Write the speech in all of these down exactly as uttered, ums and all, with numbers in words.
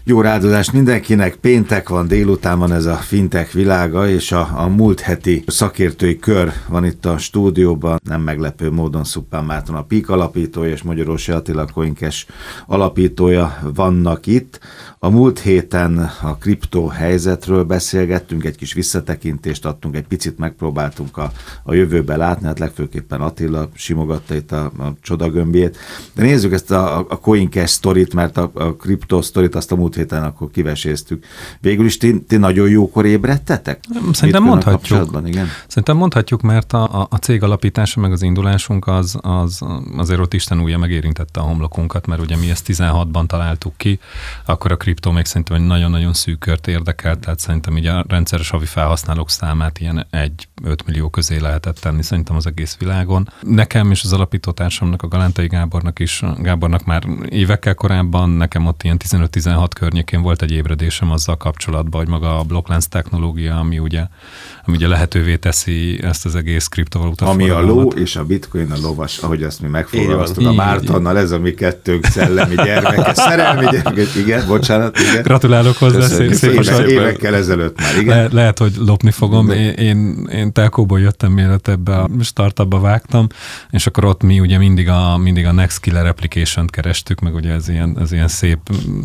Jó rádozást mindenkinek, péntek van, délután van ez a fintech világa, és a, a múlt heti szakértői kör van itt a stúdióban, nem meglepő módon Szuppán Márton a Peak alapítója és Magyarósi Attila CoinCash alapítója vannak itt. A múlt héten a kriptó helyzetről beszélgettünk, egy kis visszatekintést adtunk, egy picit megpróbáltunk a, a jövőbe látni, hát legfőképpen Attila simogatta itt a, a csodagömbjét. De nézzük ezt a, a CoinCash sztorit, mert a, a kriptó sztorit azt a múlt héten akkor kiveséztük. Végül is ti, ti nagyon jókor ébredtetek? Szerintem mondhatjuk. Igen? Szerintem mondhatjuk, mert a, a cég alapítása meg az indulásunk az, az azért ott Isten újja megérintette a homlokunkat, mert ugye mi ezt tizenhatban találtuk ki, akkor a kriptó még szerintem egy nagyon-nagyon szűk kört érdekelt, tehát szerintem így a rendszeres havi felhasználók számát ilyen egy-öt millió közé lehetett tenni szerintem az egész világon. Nekem és az alapítótársamnak, a Galántai Gábornak is, Gábornak már évekkel korábban, nekem ott ilyen tizenöt-tizenhat környékén volt egy ébredésem azzal kapcsolatban, hogy maga a blokklánc technológia, ami ugye, ami ugye lehetővé teszi ezt az egész kriptovaluta ami forgalmat. a ló és a bitcoin a lovas, ahogy azt mi megfogalmaztuk a Mártonnal, ez a mi kettőnk szellemi gyermeke, szerelmi gyermeke, igen, bocsánat, igen. Gratulálok hozzá, szép, szép Éve, évekkel ezelőtt már, igen. Le, lehet, hogy lopni fogom. Én, én, én telkóból jöttem, mielőtt ebbe a startupba vágtam, és akkor ott mi ugye mindig a, mindig a Next Killer Application-t kerestük, meg ugye ez ilyen, ez ilyen szép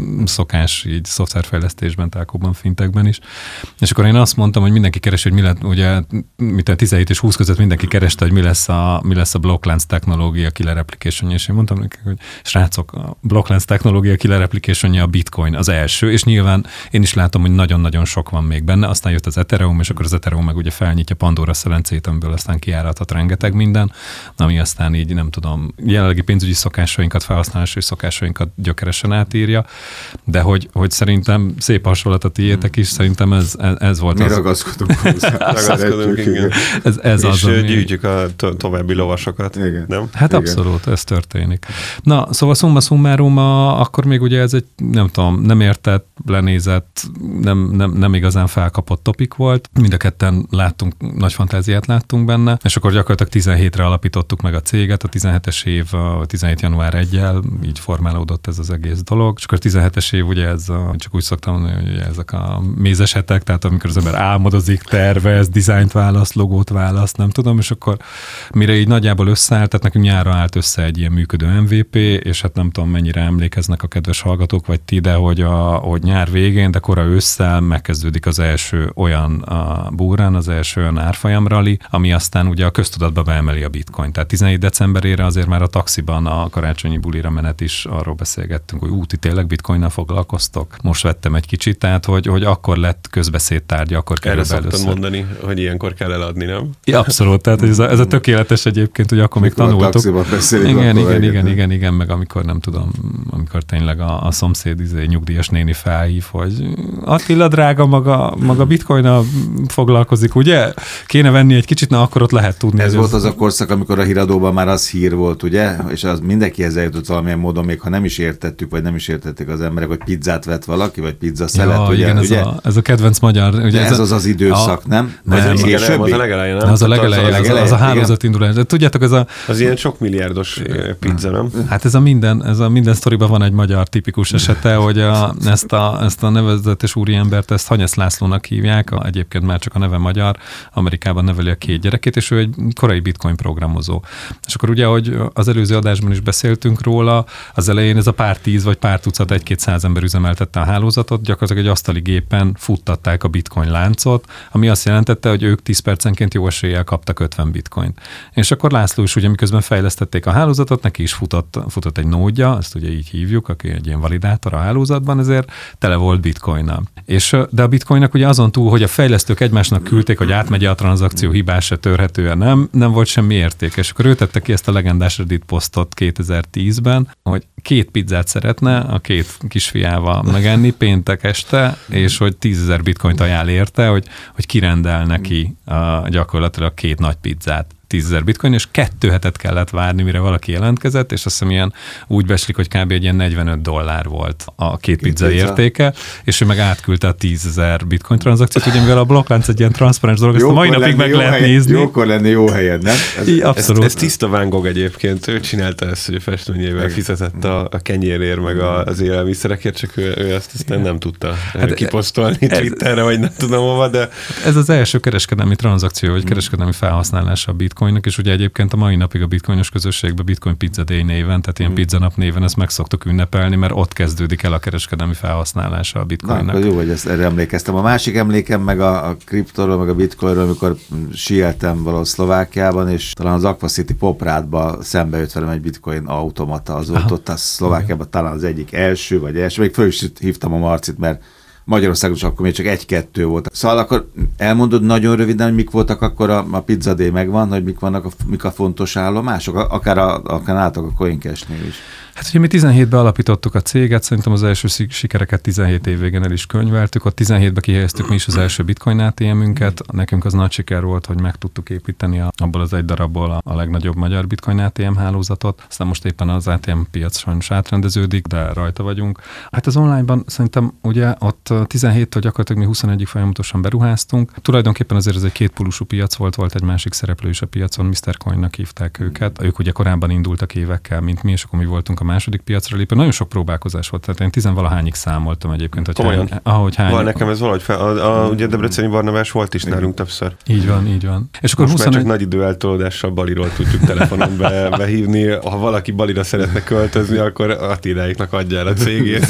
szokás így szoftverfejlesztésben, telkóban, fintekben is. És akkor én azt mondtam, hogy mindenki keresi, hogy mi lett, ugye mit a tizenhét és húsz között mindenki kereste, hogy mi lesz a, mi lesz a blokklánc technológia killer application, és én mondtam nekik, hogy srácok, a blokklánc technológia killer application a bitcoin az első, és nyilván én is látom, hogy nagyon-nagyon sok van még benne, aztán jött az Ethereum, és akkor az Ethereum meg ugye felnyitja Pandora szelencét, amiből aztán kiáradhat rengeteg minden, ami aztán így nem tudom, jelenlegi pénzügyi szokásainkat, felhasználási szokásainkat gyökeresen átírja, de hogy, hogy szerintem szép hasonlat a tiétek is, szerintem ez, ez, ez volt mi az. Mi ragaszkodunk hozzá. Ragaszkodunk, igen. Ez, ez és az, ami... gyűjtjük a to- további lovasokat, igen. nem? Hát igen. abszolút, ez történik. Na, szóval summa summarum, a, akkor még ugye ez egy, nem tudom, nem értett, lenézett, nem, nem, nem igazán felkapott topik volt. Mind a ketten láttunk, nagy fantáziát láttunk benne, és akkor gyakorlatilag tizenhétre alapítottuk meg a céget, a tizenhetes év, a tizenhét január elsejével, így formálódott ez az egész dolog, és akkor a tizenhetes év ugye ez, a, csak úgy szoktam mondani, hogy ezek a mézes hetek, tehát amikor az ember álmodozik, tervez, dizájnt választ, logót választ, nem tudom, és akkor mire így nagyjából összeállt, tehát nekünk nyára állt össze egy ilyen működő em vé pé, és hát nem tudom, mennyire emlékeznek a kedves hallgatók, vagy ti, de hogy, a, hogy nyár végén, de kora ősszel megkezdődik az első olyan a búrán, az első olyan árfolyam rally, ami aztán ugye a köztudatba beemeli a bitcoin. Tehát tizenhét decemberére azért már a taxiban a karácsonyi bulira menet is arról beszélgettünk, hogy úti tényleg bitcoinnal foglalkoztok. Most vettem egy kicsit, tehát hogy, hogy akkor lett közbeszédtárgya, akkor kerül Erre először. szoktad mondani, hogy ilyenkor kell eladni, nem? Ja, abszolút, tehát ez a, ez a tökéletes egyébként, hogy akkor még tanultuk. Igen, igen, igen, igen, igen, meg amikor nem tudom, amikor tényleg a, a szomszéd izé, nyugdíjas néni felhív, hogy Attila drága, maga, maga bitcoinnal foglalkozik, ugye? Kéne venni egy kicsit, na akkor ott lehet tudni. Ez volt az a korszak, amikor a híradóban már az hír volt, ugye? És az mindenkihez eljutott valamilyen módon, még ha nem is értettük, vagy nem is értették az emberek, hogy pizzát vett valaki, vagy pizza szelet, ja, ugye? Igen, ez, ugye? A, ez a kedvenc magyar. Ugye ez, ez az az időszak, a, nem? Nem, nem, igen, nem, az a legelején, nem? Az a legelején, az, az, az a hálózatindulás. Tudjátok, ez a... Az ilyen sok milliárdos pizza, nem? Hát ez a minden, ez a minden sztoriban van egy magyar tipikus esete, hogy a, ezt, a, ezt a nevezetes úriembert, ezt Hanyesz Lászlónak hívják, a, egyébként már csak a neve magyar, Amerikában neveli a két gyerekét, és ő egy korai bitcoin programozó. És akkor ugye, hogy az előző adásban is beszéltünk róla, az elején ez a pár tíz vagy pár tucat, egy-két száz ember üzemeltette a hálózatot, gyakorlatilag egy asztali gépen futtatták a bitcoin láncot, ami azt jelentette, hogy ők tíz percenként jó eséllyel kaptak ötven bitcoint. És akkor László is ugye miközben fejlesztették a hálózatot, neki is futott, futott egy nódja, ezt ugye így hívjuk, aki egy ilyen validátor a hálózatban, ezért tele volt bitcoinnal. És de a bitcoinnak ugye azon túl, hogy a fejlesztők egymásnak küldték, hogy átmegy a tranzakció, hibás-e, törhető-e, nem, nem volt semmi érték. És akkor ő tette ki ezt a legendás Reddit posztot kétezer-tízben, hogy két pizzát szeretne a két kisfiával megenni péntek este, és hogy tízezer bitcoint ajánl érte, hogy, hogy kirendel neki a, gyakorlatilag két nagy pizzát. tízezer bitcoin, és kettő hetet kellett várni, mire valaki jelentkezett, és azt hiszem ilyen úgy beslik, hogy kb. Egy ilyen negyvenöt dollár volt a két pizza, pizza értéke, és ő meg átküldte a tízezer bitcoin tranzakciót, ugye mivel a blokklánc egy ilyen transzparens dolog, ezt a mai napig meg lehet helyen, nézni. Jókor lenni jó helyen, nem? Ez, I, abszolút. Ez, ez tiszta Van Gogh egyébként, ő csinálta ezt, hogy a festményével fizetett a, a kenyérért, meg a, az élelmiszerekért, csak ő, ő ezt aztán nem tudta hát kiposztolni ez, Twitterre, vagy nem tudom hova, de... Ez az első kereskedelmi tranzakció, vagy kereskedelmi felhasználása a bitcoinnak, és ugye egyébként a mai napig a bitcoinos közösségben Bitcoin Pizza Day néven, tehát ilyen pizza nap néven ezt meg szoktuk ünnepelni, mert ott kezdődik el a kereskedelmi felhasználása a bitcoinnak. Na, jó, hogy ezt erre emlékeztem. A másik emlékem meg a, a kriptóról, meg a bitcoinról, amikor sieltem valahol Szlovákiában, és talán az Aqua City Poprádba szembe jött velem egy bitcoin automata, az volt ott a Szlovákiában talán az egyik első, vagy első, még föl is hívtam a Marcit, mert Magyarországon is akkor még csak egy-kettő volt. Szóval akkor elmondod nagyon röviden, hogy mik voltak akkor a, a Pizza Day megvan, hogy mik vannak a, mik a fontos állomások, akár, a, akár álltak a CoinCash-nél is. Hát ugye mi tizenhétben alapítottuk a céget, szerintem az első sikereket tizenhét év végén el is könyveltük, ott tizenhétben kihelyeztük mi is az első bitcoin á té em-ünket, nekünk az nagy siker volt, hogy meg tudtuk építeni a, abból az egy darabból a, a legnagyobb magyar bitcoin á té em hálózatot, aztán most éppen az á té em piac sajnos átrendeződik, de rajta vagyunk. Hát az onlineban szerintem ugye ott tizenhéttől gyakorlatilag mi huszonegyig folyamatosan beruháztunk. Tulajdonképpen azért ez egy kétpólusú piac volt, volt egy másik szereplő is a piacon, miszter Coinnak hívták őket. Ők ugye korábban indultak évekkel, mint mi, és akkor mi voltunk a második piacra lépő. Nagyon sok próbálkozás volt, tehát én tizenvalahányig számoltam egyébként, hogy hány, ahogy hány. Val, nekem ez valahogy fel, a, a, ugye Debreceni Barnabás volt is nálunk többször. Így van, így van. És akkor most huszonegy... már csak nagy időeltolódással Baliról tudjuk telefonon be, behívni. Ha valaki Balira szeretne költözni, akkor Attiláiknak adja el a cégét.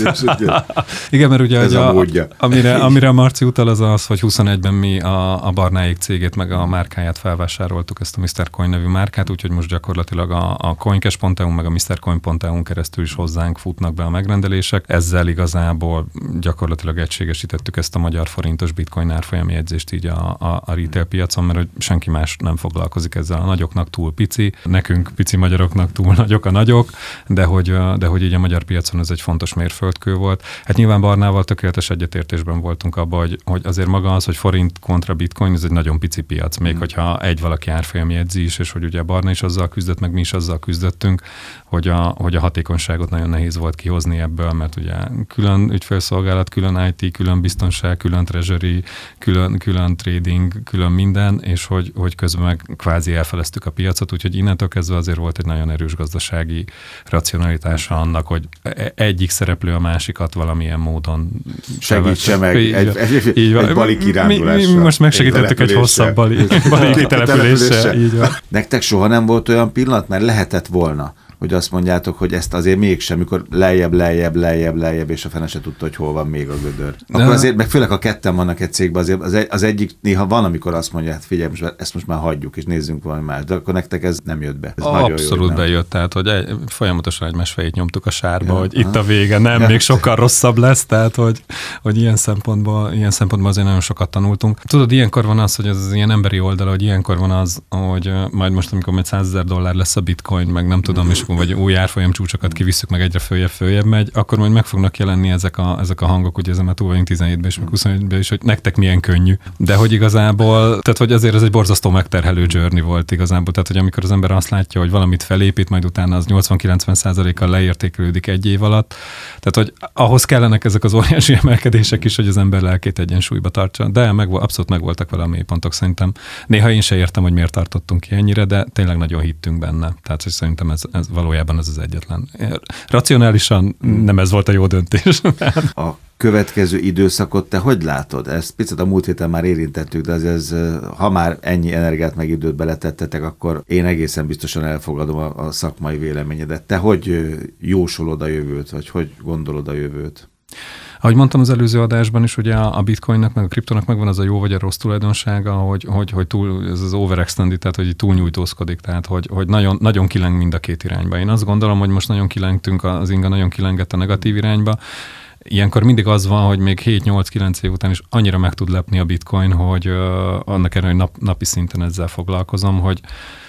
Igen, mert ugye a, a, amire, amire a Marci utal az az, hogy huszonegyben mi a, a Barnáik cégét meg a márkáját felvásároltuk, ezt a miszter Coin nevű márkát, úgyhogy most gyakorlatilag a, a coincash pont e u meg a miszter Coin pont e u keresztül is hozzánk futnak be a megrendelések. Ezzel igazából gyakorlatilag egységesítettük ezt a magyar forintos bitcoin árfolyami jegyzést így a, a, a retail piacon, mert hogy senki más nem foglalkozik ezzel. A nagyoknak túl pici, nekünk pici magyaroknak túl nagyok a nagyok, de hogy, de hogy így a magyar piacon ez egy fontos mérföldkő volt. Hát nyilván Barnával tökéletes egyetértésben voltunk abban, hogy, hogy azért maga az, hogy forint kontra bitcoin, ez egy nagyon pici piac, még mm. hogyha egy valaki árfolyami jegyzi is, és hogy ugye Barna is azzal küzdött, meg mi is azzal küzdöttünk, hogy a, hogy a hatékonyságot nagyon nehéz volt kihozni ebből, mert ugye külön ügyfélszolgálat, külön i té, külön biztonság, külön treasury, külön, külön trading, külön minden, és hogy, hogy közben meg kvázi elfeleztük a piacot, úgyhogy innentől kezdve azért volt egy nagyon erős gazdasági racionalitása annak, hogy egyik szereplő a másikat valamilyen módon segítse meg egy, egy, egy, egy, egy bali kirándulással. Mi, mi most megsegítettük egy, egy hosszabb bali, bali kitelepüléssel. Nektek soha nem volt olyan pillanat, mert lehetett volna, hogy azt mondjátok, hogy ezt azért mégsem, mikor lejjebb, lejjebb, lejjebb, lejjebb, és a fene se tudta, hogy hol van még a gödör. Akkor de... azért, meg főleg ha ketten vannak egy cégben, azért az, egy, az egyik néha van, amikor azt mondja, hát figyelj, most, ezt most már hagyjuk, és nézzünk valami más. De akkor nektek ez nem jött be. Ez abszolút jó, bejött, tehát hogy egy, folyamatosan egymás fejét nyomtuk a sárba, ja, hogy aha. Itt a vége, nem, ja. Még sokkal rosszabb lesz, tehát hogy, hogy ilyen szempontból, ilyen szempontból azért nagyon sokat tanultunk. Tudod, ilyenkor van az, hogy ez az ilyen emberi oldala, hogy ilyenkor van az, hogy majd most, amikor majd százezer dollár lesz a bitcoin, meg nem tudom, és vagy új árfolyam csúcsokat kivisszük, meg egyre följebb, följebb megy, akkor majd meg fognak jelenni ezek a, ezek a hangok, ugye ezen már túl vagyunk tizenhétben és meg huszonegyben is, hogy nektek milyen könnyű. De hogy igazából, tehát hogy azért ez egy borzasztó megterhelő journey volt igazából, tehát hogy amikor az ember azt látja, hogy valamit felépít, majd utána az nyolcvan-kilencven százalékkal leértékelődik egy év alatt, tehát hogy ahhoz kellenek ezek az óriási emelkedések is, hogy az ember lelkét egyensúlyba tartsa. De meg, abszolút megvoltak vele a mélypontok szerintem. Néha én se értem, hogy miért tartottunk ki ennyire, de tényleg nagyon hittünk benne. Tehát hogy szerintem ez, ez valójában ez az egyetlen. Racionálisan nem ez volt a jó döntés. A következő időszakot te hogy látod? Ezt picit a múlt héten már érintettük, de ez, ez, ha már ennyi energiát meg időt beletettetek, akkor én egészen biztosan elfogadom a, a szakmai véleményedet. Te hogy jósolod a jövőt, vagy hogy gondolod a jövőt? Ahogy mondtam az előző adásban is, ugye a bitcoinnak, meg a kriptonak megvan az a jó vagy a rossz tulajdonsága, hogy, hogy, hogy túl, ez az overextended, tehát hogy túlnyújtózkodik, tehát hogy, hogy nagyon, nagyon kileng mind a két irányba. Én azt gondolom, hogy most nagyon kilengtünk, az inga nagyon kilengett a negatív irányba. Ilyenkor mindig az van, hogy még hét-nyolc-kilenc év után is annyira meg tud lepni a bitcoin, hogy uh, annak ellenére, hogy nap, napi szinten ezzel foglalkozom, hogy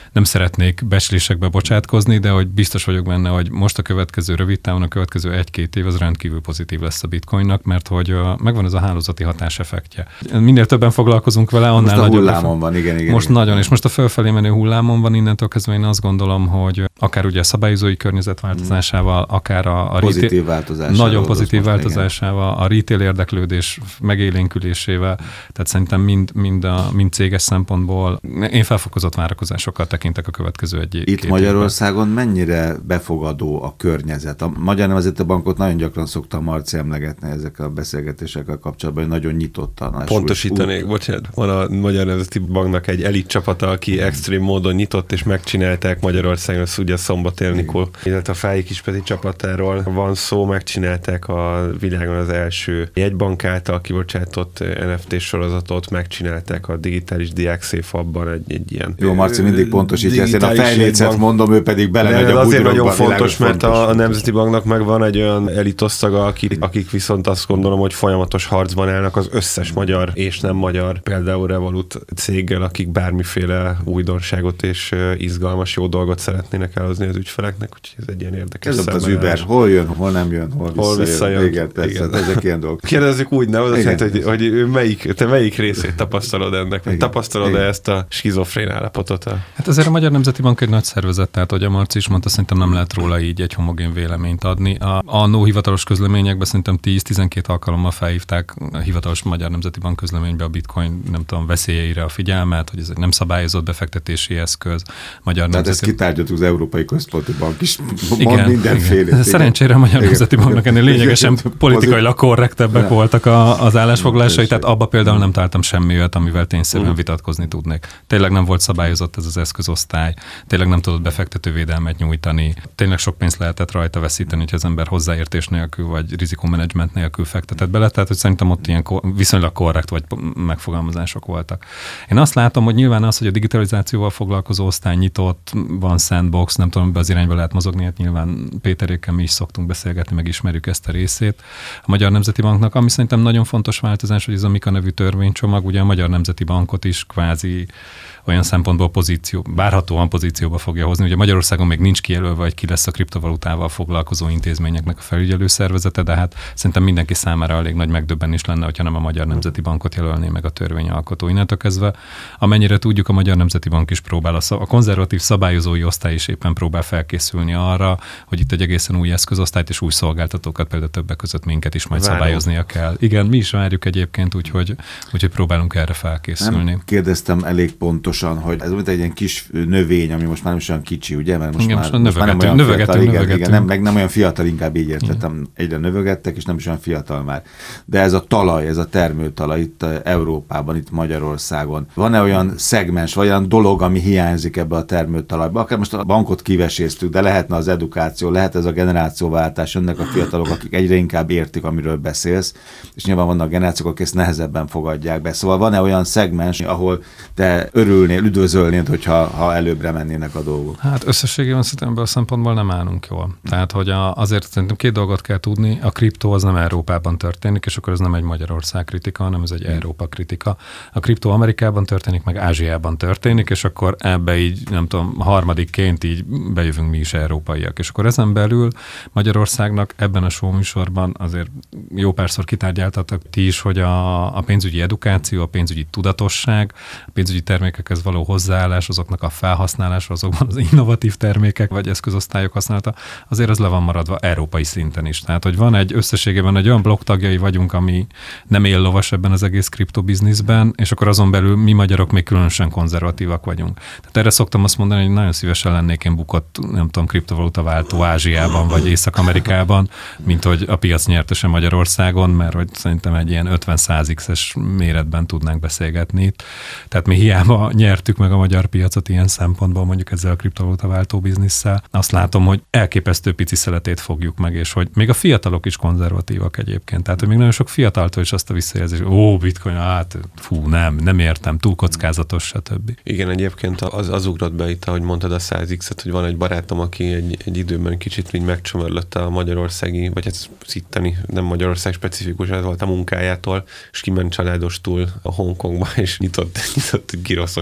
nem szeretnék becslésekbe bocsátkozni, de hogy biztos vagyok benne, hogy most a következő rövid távon, a következő egy-két év az rendkívül pozitív lesz a bitcoinnak, mert hogy megvan ez a hálózati hatáseffektje. Minél többen foglalkozunk vele, annál most a nagyobb. hullámon van, igen, igen. Most igen. nagyon, és most a fölfelé menő hullámon van, innentől kezdve én azt gondolom, hogy akár ugye a szabályozói környezet változásával, akár a, a pozitív retail, változásával. nagyon pozitív változásával, igen. A retail érdeklődés megélénkülésével, tehát szerintem mind, mind, a, mind céges szempontból én felfokozott várakozásokkal tekintek a következő egy Itt Magyarországon évben. Mennyire befogadó a környezet? A Magyar Nemzeti Bankot nagyon gyakran szoktam Marci emlegetni ezekkel a beszélgetésekkel kapcsolatban, hogy nagyon nyitottan. Pontosítanék, bocsánat, van a Magyar Nemzeti Banknak egy elit csapata, aki extrém módon nyitott, és megcsinálták Magyarországon, az ugye Szombathely Nikol, illetve a Fáji Kispeti csapatáról van szó, megcsinálták a világon az első jegybank által kibocsátott en ef té sorozatot, megcsinálták a digitális diákszéf abban egy, egy ilyen. Jó, Marci mindig pontosítja, ezt én a fejlécet mondom, ő pedig belemegy a azért nagyon fontos, mert fontos. A Nemzeti Banknak meg van egy olyan elitosszaga, akik, akik viszont azt gondolom, hogy folyamatos harcban állnak az összes magyar és nem magyar, például Revolut céggel, akik bármiféle újdonságot és izgalmas jó dolgot szeretnének elhozni az ügyfeleknek, úgyhogy ez egy ilyen érdekes. Ez az Uber, hol jön, hol nem jön, hol, hol visszajön. visszajön. Igen, persze, igen. Ezek ilyen dolgok. Kérdezzük úgy, nem? Az azt jelenti, hogy, hogy melyik, te melyik részét tapasztalod ennek? Vagy tapasztalod-e ezt a skizofrén állapotot? A... Hát azért a Magyar Nemzeti Bank egy nagy szervezet, tehát hogy a Marci is mondta, szerintem nem lehet róla így egy homogén véleményt adni. A annó hivatalos közleményekben szerintem tíz-tizenkét alkalommal felhívták a hivatalos Magyar Nemzeti Bank közleménybe a bitcoin, nem tudom, veszélyeire a figyelmet, hogy ez egy nem szabályozott befektetési eszköz. Magyar Tehát Nemzeti... ezt kitárgyaltuk az Európai Központi Bank is. Igen, mindenféle. Szerencsére a Magyar igen. Nemzeti Banknak ennél lényegesen politikailag korrektebbek voltak a, az állásfoglalásai, tehát abba például nem találtam semmi olyat, amivel tényszerűen vitatkozni tudnék. Tényleg nem volt szabályozott ez az eszközosztály, tényleg nem tudott befektetővédelmet nyújtani, tényleg sok pénzt lehetett rajta veszíteni, hogy az ember hozzáértés nélkül vagy rizikómenedzsment nélkül fektetett bele, tehát hogy szerintem ott ilyen viszonylag korrekt vagy megfogalmazások voltak. Én azt látom, hogy nyilván az, hogy a digitalizációval foglalkozó osztály nyitott, van sandbox, nem tudom, be az irányba lehet mozogni, hát nyilván Péterékkel mi is szoktunk beszélgetni, meg ismerjük ezt a részét a Magyar Nemzeti Banknak, ami szerintem nagyon fontos változás, hogy ez a Mika nevű törvénycsomag, ugye a Magyar Nemzeti Bankot is kvázi olyan szempontból pozíció, várhatóan pozícióba fogja hozni. Ugye Magyarországon még nincs kijelölve, hogy ki lesz a kriptovalutával foglalkozó intézményeknek a felügyelő szervezete, de hát szerintem mindenki számára elég nagy megdöbbenés lenne, hogyha nem a Magyar Nemzeti Bankot jelölné meg a törvényalkotó. Innentől kezdve, amennyire tudjuk, a Magyar Nemzeti Bank is próbál, a, szab- a konzervatív szabályozói osztály is éppen próbál felkészülni arra, hogy itt egy egészen új eszközosztályt és új szolgáltatókat, például többek között minket is majd Várom. szabályoznia kell. Igen, mi is várjuk egyébként, úgyhogy, úgyhogy próbálunk erre felkészülni. Nem kérdeztem elég pontosan, hogy ez mint egy ilyen kis növény, ami most már nem is olyan kicsi, ugye? Mert most, igen, már, most, most már nem olyan növegetünk, fiatal, növegetünk. igen, nem, meg nem olyan fiatal, inkább így értettem. Egyre növegettek, és nem is olyan fiatal már. De ez a talaj, ez a termőtalaj itt Európában, itt Magyarországon. Van-e olyan szegmens, vagy olyan dolog, ami hiányzik ebbe a termőtalajba? Akár most a bankot kiveséztük, de lehetne az edukáció, lehet ez a generációváltás, önnek a fiatalok, akik egyre inkább értik, amiről beszélsz, és nyilván vannak generációk, akik ezt nehezebben fogadják be. Szóval van-e olyan szegmens, ahol te örülnél, üdvözölnéd, hogyha ha előbbre mennének a dolgok? Hát összességében szerintem ebből a szempontból nem állunk jól. Tehát, hogy a, azért szerintem két dolgot kell tudni, a kriptó az nem Európában történik, és akkor ez nem egy Magyarország kritika, hanem ez egy hmm. Európa kritika. A kriptó Amerikában történik, meg Ázsiában történik, és akkor ebbe így, nem tudom, harmadikként így bejövünk mi is európaiak. És akkor ezen belül Magyarországnak ebben a show műsorban azért jó párszor kitárgyáltatok ti is, hogy a, a pénzügyi edukáció, a pénzügyi tudatosság, a pénzügyi termékekhez való hozzáállás, azoknak a felhasználása, azokban az innovatív termékek vagy eszközosztályok használata, azért az le van maradva európai szinten is. Tehát, hogy van egy összességében egy olyan blokk tagjai vagyunk, ami nem él lovas ebben az egész kriptobizniszben, és akkor azon belül mi magyarok még különösen konzervatívak vagyunk. Tehát erre szoktam azt mondani, hogy nagyon szívesen lennék én bukott, nem tudom, kriptovaluta váltó Ázsiában vagy Észak-Amerikában, mint hogy a piac nyertese Magyarországon, mert hogy szerintem egy ilyen ötven-száz x-es méretben tudnánk beszélgetni itt. Tehát mi hiába nyertük meg a magyar piacot ilyen szempontból, mondjuk ezzel a kriptovaluta váltó bizniszsel. Azt látom, hogy elképesztő pici szeletét fogjuk meg, és hogy még a fiatalok is konzervatívak egyébként. Tehát, hogy még nagyon sok fiataltól is azt a visszajelzés, ó, bitcoin, hát fú, nem, nem értem, túl kockázatos, stb. Igen, egyébként az, az ugrott be itt, ahogy mondtad a száz x-et, hogy van egy barátom, aki egy, egy időben kicsit így megcsömörlött a magyarországi, vagy ez szittani, nem Magyarország specifikus, ez volt a munkájától, és kiment családostul a Hongkongba, és nyitott, nyitott egy giroszos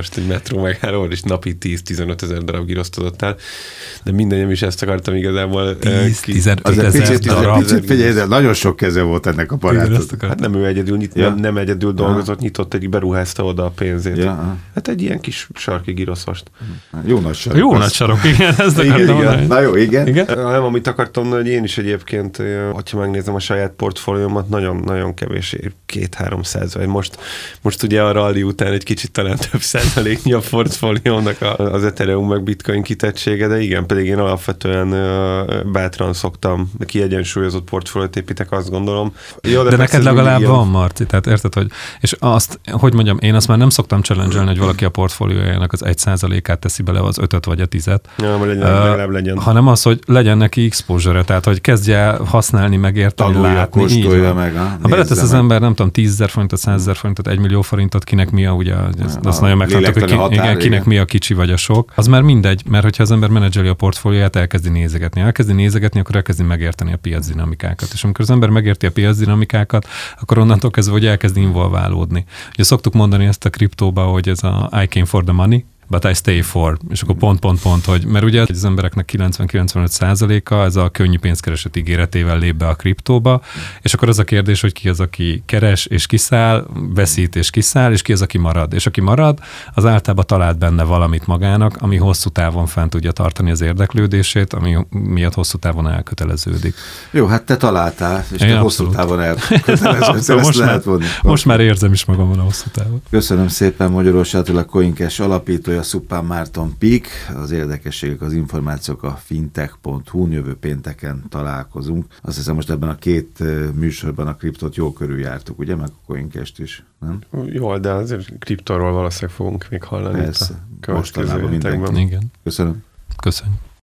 most egy metró megállóval, és napi tíz-tizenöt ezer darab giroszt adott el, de mindenem is ezt akartam igazából. tíz-tizenöt ezer darab. Picit figyelj, de nagyon sok keze volt ennek a barátnak. Hát nem ő egyedül, nyit, ja. nem, nem egyedül dolgozott, nyitott egy, beruházta oda a pénzét. Ja. Hát egy ilyen kis sarki giroszost. Jó nagy sarok. Jó nagy sarok, igen. Ez igen, igen. Na jó, igen. igen? Nem, amit akartam, hogy én is egyébként, ha megnézem a saját portfóliómat, nagyon-nagyon kevés, két-háromszáz, vagy most, most ugye a rally után egy kicsit talán több százaléknyi a portfóliónak az Ethereum meg Bitcoin kitettsége, de igen, pedig én alapvetően bátran szoktam, kiegyensúlyozott portfóliót építek, azt gondolom. Jó, de de neked legalább van, Marci, tehát érted, hogy, és azt, hogy mondjam, én azt már nem szoktam challenge-elni, hogy valaki a portfóliójának az egy százalékát teszi bele, az ötöt vagy a tizet. Ja, legyen, uh, legalább legyen. Hanem az, hogy legyen neki exposure-e, tehát hogy kezdje el használni, megérteni, tanulja, látni. Kóstolja meg. Ha, ha beletesz az ember, nem tudom, tízezer forintot, százezer forintot, egy millió forintot, kinek mi a, ugye, azt a nagyon megtanultuk, hogy ki, határ, igen, kinek igen. mi a kicsi vagy a sok. Az már mindegy, mert hogyha az ember menedzseli a portfólióját, elkezdi nézegetni. Elkezdi nézegetni, akkor elkezdi megérteni a piacdinamikákat. És amikor az ember megérti a piacdinamikákat, akkor onnantól kezdve, hogy elkezd involválódni. Ugye szoktuk mondani ezt a kriptóba, hogy ez a I came for the money, but I stay for, és akkor pont, pont, pont, hogy, mert ugye az embereknek kilencven-kilencvenöt százaléka ez a könnyű pénzkereset ígéretével lép be a kriptóba, és akkor az a kérdés, hogy ki az, aki keres és kiszáll, veszít és kiszáll, és ki az, aki marad. És aki marad, az általában talált benne valamit magának, ami hosszú távon fent tudja tartani az érdeklődését, ami miatt hosszú távon elköteleződik. Jó, hát te találtál, és te hosszú távon elköteleződsz. most, már, most már érzem is magamon a hosszú távon. Köszönöm szépen, Magyarós Attila, CoinCash alapítója, Szuppán Márton Pík, az érdekességek, az információk a fintech pont hu, jövő pénteken találkozunk. Azt hiszem, most ebben a két műsorban a kriptot jól körüljártuk, ugye, meg a CoinCash-t is, nem? Jól, de azért kriptóról valószínűleg fogunk még hallani. Persze, mostanában mindenki. Igen. Köszönöm. Köszönöm.